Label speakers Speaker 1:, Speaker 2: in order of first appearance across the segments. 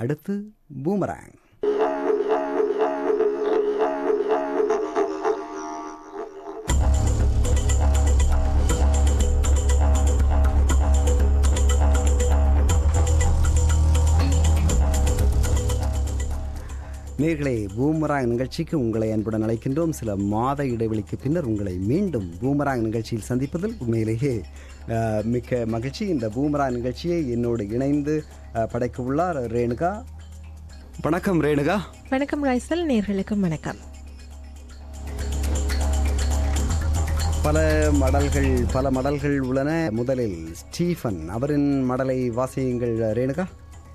Speaker 1: அடுத்து பூமராங். நேயர்களே, பூமராங் நிகழ்ச்சிக்கு உங்களை அன்புடன் அழைக்கின்றோம். சில மாத இடைவெளிக்கு பின்னர் உங்களை மீண்டும் பூமராங் நிகழ்ச்சியில் சந்திப்பதில் உண்மையிலேயே மிக்க மகிழ்ச்சி. இந்த பூமராங் நிகழ்ச்சியை என்னோடு இணைந்து படைக்க உள்ளார் ரேணுகா. வணக்கம் ரேணுகா.
Speaker 2: வணக்கம் ரைசல். நேயர்களுக்கும் வணக்கம்.
Speaker 1: பல மடல்கள் உள்ளன. முதலில் ஸ்டீஃபன் அவரின் மடலை வாசியுங்கள் ரேணுகா.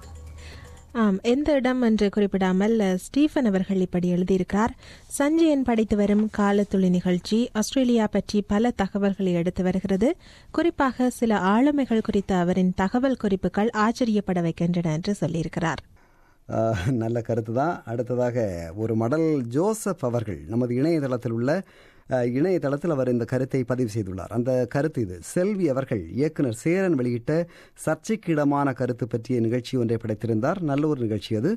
Speaker 2: எந்த இடம் என்று குறிப்பிடாமல் ஸ்டீஃபன் அவர்கள் இப்படி எழுதியிருக்கிறார். சஞ்சயன் படித்து வரும் காலத்துளி நிகழ்ச்சி ஆஸ்திரேலியா பற்றி பல தகவல்களை எடுத்து வருகிறது. குறிப்பாக சில ஆளுமைகள் குறித்த அவரின் தகவல் குறிப்புகள் ஆச்சரியப்பட வைக்கின்றன என்று சொல்லியிருக்கிறார்.
Speaker 1: நல்ல கருத்து தான். அடுத்ததாக ஒரு மடல் ஜோசப் அவர்கள் நமது இணையதளத்தில் அவர் இந்த கருத்தை பதிவு செய்துள்ளார். அந்த கருத்து இது. செல்வி அவர்கள் இயக்குனர் சேரன் வெளியிட்ட சர்ச்சைக்கிடமான கருத்து பற்றிய நிகழ்ச்சி ஒன்றை படைத்திருந்தார். நல்ல ஒரு நிகழ்ச்சி அது.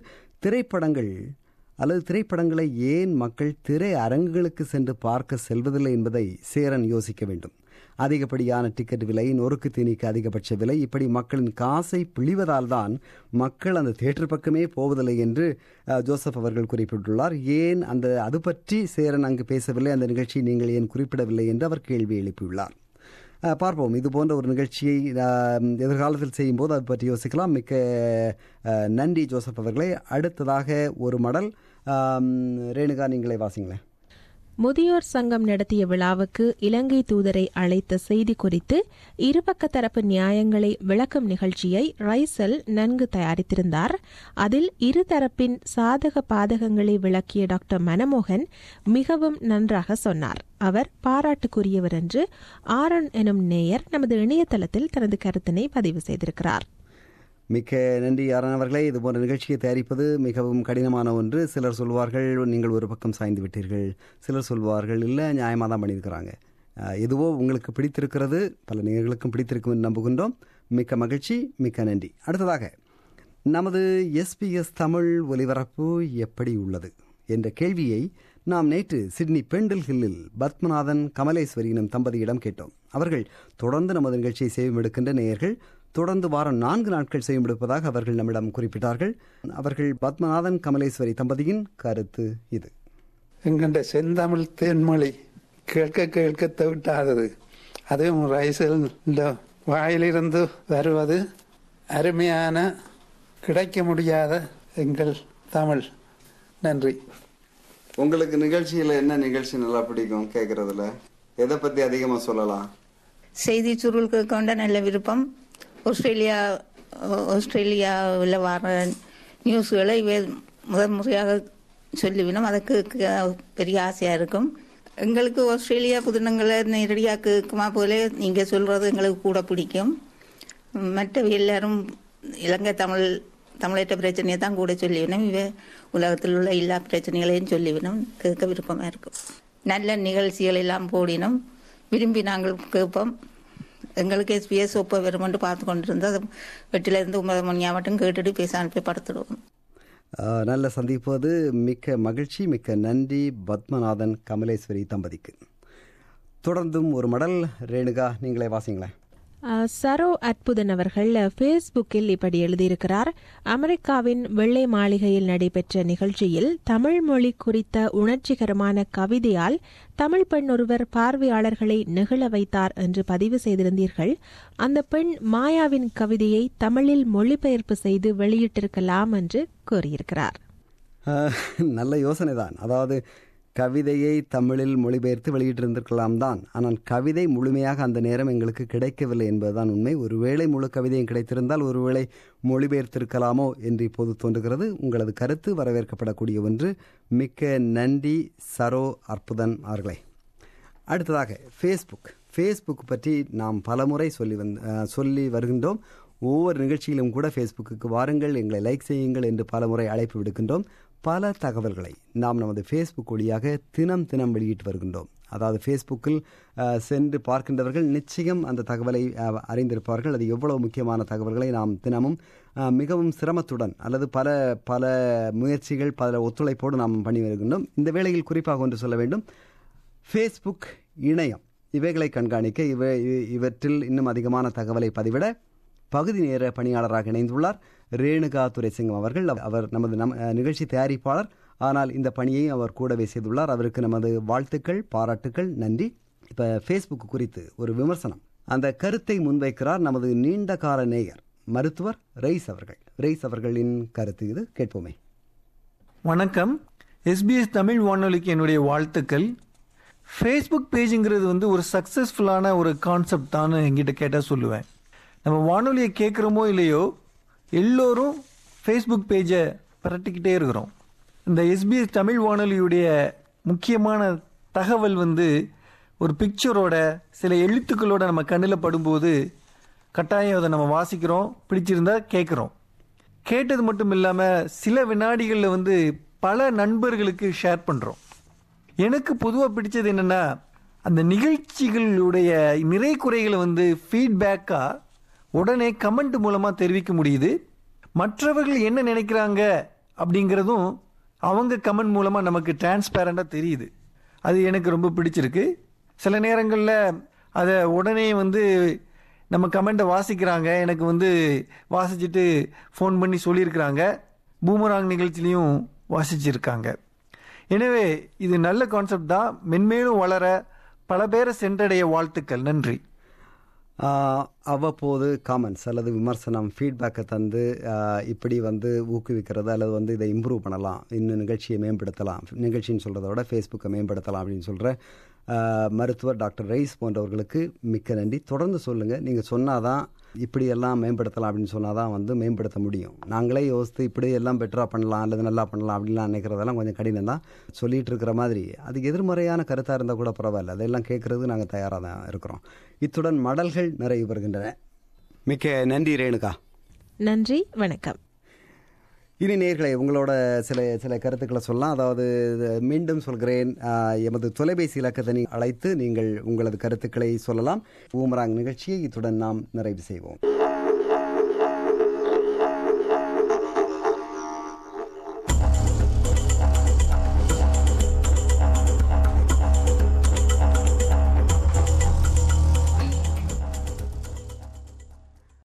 Speaker 1: திரைப்படங்களை ஏன் மக்கள் திரை அரங்குகளுக்கு சென்று பார்க்க செல்வதில்லை என்பதை சேரன் யோசிக்க வேண்டும். அதிகப்படியான டிக்கெட் விலை, நொறுக்கு தீனிக்கு அதிகபட்ச விலை, இப்படி மக்களின் காசை பிழிவதால் தான் மக்கள் அந்த தியேட்டர் பக்கமே போவதில்லை என்று ஜோசப் அவர்கள் குறிப்பிட்டுள்ளார். ஏன் அது பற்றி சேரன் அங்கு பேசவில்லை, அந்த நிகழ்ச்சியை நீங்கள் ஏன் குறிப்பிடவில்லை என்று அவர் கேள்வி எழுப்பியுள்ளார். பார்ப்போம், இது போன்ற ஒரு நிகழ்ச்சியை எதிர்காலத்தில் செய்யும் போது அது பற்றி யோசிக்கலாம். மிக்க நன்றி ஜோசப் அவர்களே. அடுத்ததாக ஒரு மடல் ரேணுகா, நீங்களே வாசிங்களேன்.
Speaker 2: முதியோர் சங்கம் நடத்திய விழாவுக்கு இலங்கை தூதரை அழைத்த செய்தி குறித்து இருபக்க தரப்பு நியாயங்களை விளக்கும் நிகழ்ச்சியை ரைசல் நன்கு தயாரித்திருந்தார். அதில் இருதரப்பின் சாதக பாதகங்களை விளக்கிய டாக்டர் மனமோகன் மிகவும் நன்றாக சொன்னார். அவர் பாராட்டுக்குரியவர் என்று ஆரன் எனும் நேயர் நமது இணையதளத்தில் தனது கருத்தினை பதிவு செய்திருக்கிறார்.
Speaker 1: மிக்க நன்றி ஆரன் அவர்களே. இதுபோன்ற நிகழ்ச்சியை தயாரிப்பது மிகவும் கடினமான ஒன்று. சிலர் சொல்வார்கள் நீங்கள் ஒரு பக்கம் சாய்ந்து விட்டீர்கள், சிலர் சொல்வார்கள் இல்லை நியாயமாக தான் பண்ணியிருக்கிறாங்க. எதுவோ உங்களுக்கு பிடித்திருக்கிறது, பல நேயர்களுக்கும் பிடித்திருக்கும் என்று நம்புகின்றோம். மிக்க மகிழ்ச்சி, மிக்க நன்றி. அடுத்ததாக நமது SBS தமிழ் ஒலிபரப்பு எப்படி உள்ளது என்ற கேள்வியை நாம் நேற்று சிட்னி பெண்டில் ஹில்லில் பத்மநாதன் கமலேஸ்வரி எனும் தம்பதியிடம் கேட்டோம். அவர்கள் தொடர்ந்து நமது நிகழ்ச்சியை செய்வெடுக்கின்ற நேயர்கள். தொடர்ந்து வாரம் 4 நாட்கள் செய்யப்படுவதாக அவர்கள் நம்மிடம் குறிப்பிட்டார்கள். அவர்கள் பத்மநாதன் கமலேஸ்வரி தம்பதியின் கருத்து இது.
Speaker 3: எங்கண்ட செந்தமிழ் தேன்மொழி கேட்க தவிட்டாதது. அதுவும் ரைசல் வாயிலிருந்து வருவது அருமையான, கிடைக்க முடியாத எங்கள் தமிழ். நன்றி.
Speaker 1: உங்களுக்கு நிகழ்ச்சியில் என்ன நிகழ்ச்சி நல்லா பிடிக்கும் கேட்கறதுல? எதை பற்றி அதிகமாக சொல்லலாம்?
Speaker 4: செய்தி சுருள் கொண்ட நல்ல விருப்பம். ஆஸ்திரேலியாவில் வர நியூஸ்களை முதல் முறையாக சொல்லிவினோம். அதுக்கு பெரிய ஆசையாக இருக்கும். எங்களுக்கு ஆஸ்திரேலியா புதினங்களை நேரடியாக கேட்குமா போல நீங்கள் சொல்கிறது எங்களுக்கு கூட பிடிக்கும். மற்ற எல்லாரும் இலங்கை தமிழேற்ற பிரச்சனையை தான் கூட சொல்லிவினோம். உலகத்தில் உள்ள எல்லா பிரச்சனைகளையும் சொல்லிவினோம். கேட்க விருப்பமாக இருக்கும். நல்ல நிகழ்ச்சிகள் எல்லாம் போடினோம். விரும்பி நாங்கள் கேட்போம். எங்களுக்கு SBS ஒப்ப வருமென்று பார்த்து கொண்டிருந்தோம். வெட்டிலிருந்து 9 மணி மட்டும் கேட்டுட்டு பேச அனுப்பி படுத்துடுவோம்.
Speaker 1: நல்ல சந்திப்பது. மிக்க மகிழ்ச்சி, மிக்க நன்றி பத்மநாதன் கமலேஸ்வரி தம்பதிக்கு. தொடர்ந்தும் ஒரு மடல் ரேணுகா, நீங்களே வாசிங்களேன்.
Speaker 2: சரோ அற்புதன் அவர்கள் பேஸ்புக்கில் இப்படி எழுதியிருக்கிறார். அமெரிக்காவின் வெள்ளை மாளிகையில் நடைபெற்ற நிகழ்ச்சியில் தமிழ் மொழி குறித்த உணர்ச்சிகரமான கவிதையால் தமிழ் பெண் ஒருவர் பார்வையாளர்களை நெகிழ வைத்தார் என்று பதிவு செய்திருந்தீர்கள். அந்த பெண் மாயாவின் கவிதையை தமிழில் மொழிபெயர்ப்பு செய்து வெளியிட்டிருக்கலாம் என்று கூறியிருக்கிறார்.
Speaker 1: நல்ல யோசனை தான். அதாவது கவிதையை தமிழில் மொழிபெயர்த்து வெளியிட்டிருந்திருக்கலாம் தான். ஆனால் கவிதை முழுமையாக அந்த நேரம் எங்களுக்கு கிடைக்கவில்லை என்பதுதான் உண்மை. ஒருவேளை முழு கவிதையும் கிடைத்திருந்தால் ஒருவேளை மொழிபெயர்த்திருக்கலாமோ என்று இப்போது தோன்றுகிறது. உங்களது கருத்து வரவேற்கப்படக்கூடிய ஒன்று. மிக்க நன்றி சரோ அற்புதன் அவர்களே. அடுத்ததாக ஃபேஸ்புக் பற்றி நாம் பலமுறை சொல்லி வருகின்றோம். ஒவ்வொரு நிகழ்ச்சியிலும் கூட ஃபேஸ்புக்கு வாருங்கள், எங்களை லைக் செய்யுங்கள் என்று பலமுறை அழைப்பு விடுக்கின்றோம். பல தகவல்களை நாம் நமது ஃபேஸ்புக் வழியாக தினம் வெளியிட்டு வருகின்றோம். அதாவது ஃபேஸ்புக்கில் சென்று பார்க்கின்றவர்கள் நிச்சயம் அந்த தகவலை அறிந்திருப்பார்கள். அது எவ்வளவு முக்கியமான தகவல்களை நாம் தினமும் மிகவும் சிரமத்துடன் அல்லது பல பல முயற்சிகள் பல ஒத்துழைப்போடு நாம் பண்ணி வருகின்றோம். இந்த வேளையில் குறிப்பாக ஒன்று சொல்ல வேண்டும், ஃபேஸ்புக் இணையம் இவைகளை கண்காணிக்க இவற்றில் இன்னும் அதிகமான தகவலை பதிவிட பகுதி நேர பணியாளராக இணைந்துள்ளார் ரேணுகா துரைசிங்கம் அவர்கள். அவர் நமது நிகழ்ச்சி தயாரிப்பாளர், ஆனால் இந்த பணியை அவர் கூடவே செய்துள்ளார். அவருக்கு நமது வாழ்த்துக்கள், பாராட்டுக்கள், நன்றி. இப்போ ஃபேஸ்புக் குறித்து ஒரு விமர்சனம், அந்த கருத்தை முன்வைக்கிறார் நமது நீண்ட கால நேயர் மருத்துவர் ரைஸ் அவர்கள். ரைஸ் அவர்களின் கருத்து இது, கேட்போமே.
Speaker 5: வணக்கம். எஸ்பிஎஸ் தமிழ் வானொலிக்கு என்னுடைய வாழ்த்துக்கள். ஃபேஸ்புக் பேஜுங்கிறது ஒரு சக்ஸஸ்ஃபுல்லான ஒரு கான்செப்ட் தான் என்கிட்ட கேட்டால் சொல்லுவேன். நம்ம வானொலியை கேட்குறோமோ இல்லையோ எல்லோரும் ஃபேஸ்புக் பேஜை பரட்டிக்கிட்டே இருக்கிறோம். இந்த எஸ்பிஎஸ் தமிழ் வானொலியுடைய முக்கியமான தகவல் ஒரு பிக்சரோட சில எழுத்துக்களோட நம்ம கண்ணில் படும்போது கட்டாயம் அதை நம்ம வாசிக்கிறோம், பிடிச்சிருந்தா கேட்குறோம். கேட்டது மட்டும் இல்லாமல் சில வினாடிகளில் பல நண்பர்களுக்கு ஷேர் பண்ணுறோம். எனக்கு பொதுவாக பிடிச்சது என்னென்னா, அந்த நிகழ்ச்சிகளுடைய நிறை குறைகளை ஃபீட்பேக்காக உடனே கமெண்ட் மூலமாக தெரிவிக்க முடியுது. மற்றவர்கள் என்ன நினைக்கிறாங்க அப்படிங்கிறதும் அவங்க கமெண்ட் மூலமாக நமக்கு டிரான்ஸ்பேரண்டாக தெரியுது. அது எனக்கு ரொம்ப பிடிச்சிருக்கு. சில நேரங்களில் அதை உடனே நம்ம கமெண்ட்டை வாசிக்கிறாங்க, எனக்கு வாசிச்சுட்டு ஃபோன் பண்ணி சொல்லியிருக்கிறாங்க. பூமராங் நிகழ்ச்சிலையும் வாசிச்சிருக்காங்க. எனவே இது நல்ல கான்செப்ட் தான். மென்மேலும் வளர பல பேரை சென்றடைய வாழ்த்துக்கள். நன்றி.
Speaker 1: அவ்வப்போது காமெண்ட்ஸ் அல்லது விமர்சனம், ஃபீட்பேக்கை தந்து இப்படி ஊக்குவிக்கிறது அல்லது இதை இம்ப்ரூவ் பண்ணலாம், இன்னும் நிகழ்ச்சியை மேம்படுத்தலாம், நிகழ்ச்சின்னு சொல்கிறத விட ஃபேஸ்புக்கை மேம்படுத்தலாம் அப்படின்னு சொல்கிற மருத்துவர் டாக்டர் ரைஸ் போன்றவர்களுக்கு மிக்க நன்றி. தொடர்ந்து சொல்லுங்கள். நீங்கள் சொன்னாதான் இப்படியெல்லாம் மேம்படுத்தலாம் அப்படின்னு சொன்னால் தான் மேம்படுத்த முடியும். நாங்களே யோசித்து இப்படி எல்லாம் பெட்டராக பண்ணலாம் அல்லது நல்லா பண்ணலாம் அப்படின்லாம் நினைக்கிறதெல்லாம் கொஞ்சம் கடினம் தான். சொல்லிகிட்டு இருக்கிற மாதிரி அது எதிர்மறையான கருத்தாக இருந்தால் கூட பரவாயில்ல, அதெல்லாம் கேட்குறது நாங்கள் தயாராக தான் இருக்கிறோம். இத்துடன் மடல்கள் நிறைவு பெறுகின்றன. மிக்க நன்றி ரேணுகா.
Speaker 2: நன்றி, வணக்கம்.
Speaker 1: இனி நேயர்களே, உங்களோட சில கருத்துக்களை சொல்லலாம். அதாவது மீண்டும் சொல்கிறேன், எமது தொலைபேசி இலக்கத்தை அழைத்து நீங்கள் உங்களது கருத்துக்களை சொல்லலாம். பூமராங் நிகழ்ச்சியை இத்துடன் நாம் நிறைவு செய்வோம்.